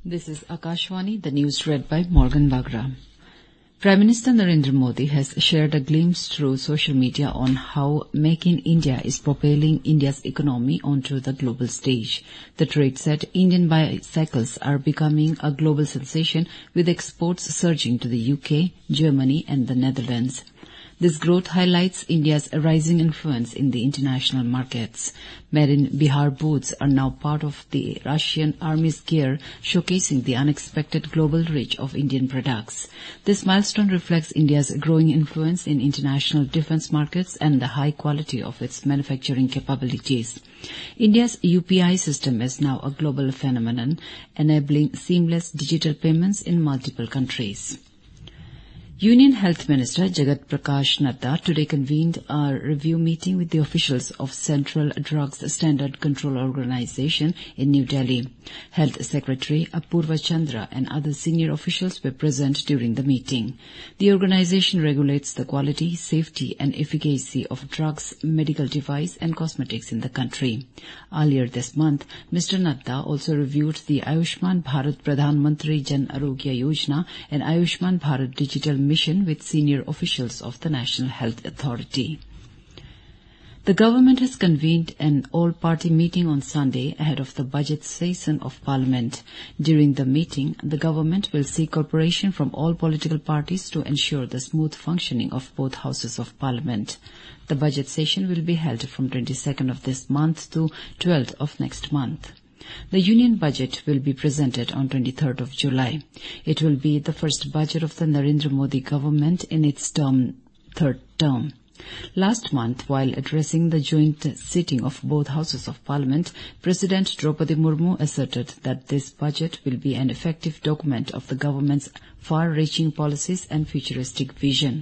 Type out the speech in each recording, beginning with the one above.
This is Akashvani, the news read by Morgan Bagra. Prime Minister Narendra Modi has shared a glimpse through social media on how Make in India is propelling India's economy onto the global stage. The trade said Indian bicycles are becoming a global sensation, with exports surging to the UK, Germany and the Netherlands. This growth highlights India's rising influence in the international markets. Made in Bihar boots are now part of the Russian Army's gear, showcasing the unexpected global reach of Indian products. This milestone reflects India's growing influence in international defense markets and the high quality of its manufacturing capabilities. India's UPI system is now a global phenomenon, enabling seamless digital payments in multiple countries. Union Health Minister Jagat Prakash Nadda today convened a review meeting with the officials of Central Drugs Standard Control Organization in New Delhi. Health Secretary Apurva Chandra and other senior officials were present during the meeting. The organization regulates the quality, safety and efficacy of drugs, medical device and cosmetics in the country. Earlier this month, Mr. Nadda also reviewed the Ayushman Bharat Pradhan Mantri Jan Arogya Yojana and Ayushman Bharat Digital Mission with senior officials of the National Health Authority. The government has convened an all-party meeting on Sunday ahead of the budget session of Parliament. During the meeting, the government will seek cooperation from all political parties to ensure the smooth functioning of both houses of Parliament. The budget session will be held from 22nd of this month to 12th of next month. The Union Budget will be presented on 23rd of July. It will be the first budget of the Narendra Modi government in its third term. Last month, while addressing the joint sitting of both houses of Parliament, President Draupadi Murmu asserted that this budget will be an effective document of the government's far-reaching policies and futuristic vision.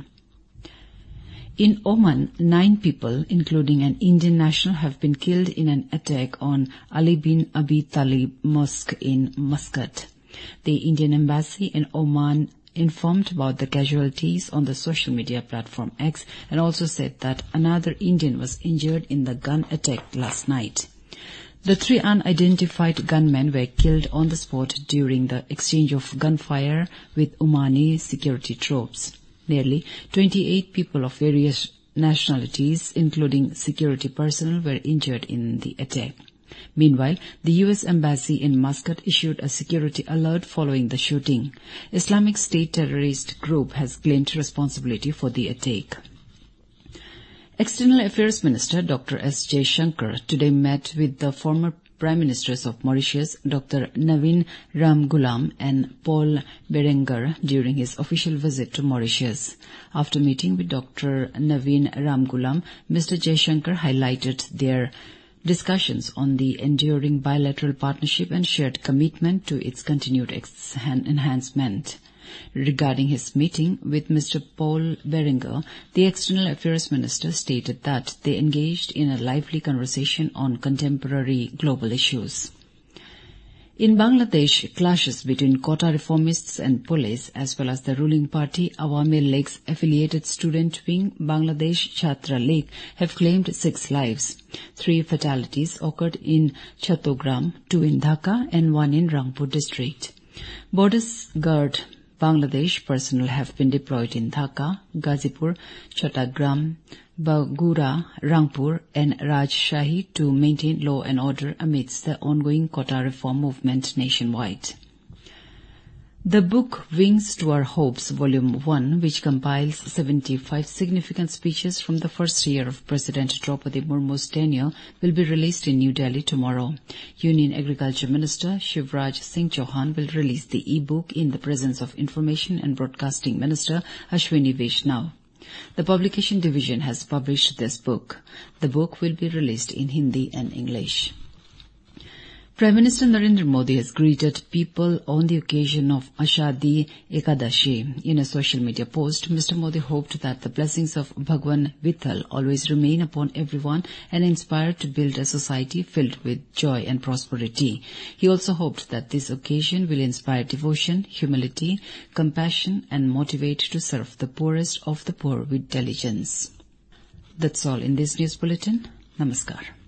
In Oman, 9 people, including an Indian national, have been killed in an attack on Ali bin Abi Talib Mosque in Muscat. The Indian embassy in Oman informed about the casualties on the social media platform X and also said that another Indian was injured in the gun attack last night. The 3 unidentified gunmen were killed on the spot during the exchange of gunfire with Omani security troops. Nearly 28 people of various nationalities, including security personnel, were injured in the attack. Meanwhile, the U.S. Embassy in Muscat issued a security alert following the shooting. Islamic State terrorist group has claimed responsibility for the attack. External Affairs Minister Dr. S. Jaishankar today met with the former Prime Ministers of Mauritius, Dr. Navin Ramgoolam and Paul Berenguer, during his official visit to Mauritius. After meeting with Dr. Navin Ramgoolam, Mr. Jaishankar highlighted their discussions on the enduring bilateral partnership and shared commitment to its continued enhancement. Regarding his meeting with Mr. Paul Berenguer, the External Affairs Minister stated that they engaged in a lively conversation on contemporary global issues. In Bangladesh, clashes between Quota reformists and police, as well as the ruling party Awami League's affiliated student wing, Bangladesh Chhatra League, have claimed 6 lives. 3 fatalities occurred in Chattogram, 2 in Dhaka and 1 in Rangpur district. Borders Guard Bangladesh personnel have been deployed in Dhaka, Ghazipur, Chattogram, Bagura, Rangpur and Rajshahi to maintain law and order amidst the ongoing Quota reform movement nationwide. The book Wings to Our Hopes, Volume 1, which compiles 75 significant speeches from the first year of President Draupadi Murmu's tenure, will be released in New Delhi tomorrow. Union Agriculture Minister Shivraj Singh Chauhan will release the e-book in the presence of Information and Broadcasting Minister Ashwini Vaishnaw. The Publication Division has published this book. The book will be released in Hindi and English. Prime Minister Narendra Modi has greeted people on the occasion of Ashadi Ekadashi. In a social media post, Mr. Modi hoped that the blessings of Bhagwan Vitthal always remain upon everyone and inspire to build a society filled with joy and prosperity. He also hoped that this occasion will inspire devotion, humility, compassion and motivate to serve the poorest of the poor with diligence. That's all in this news bulletin. Namaskar.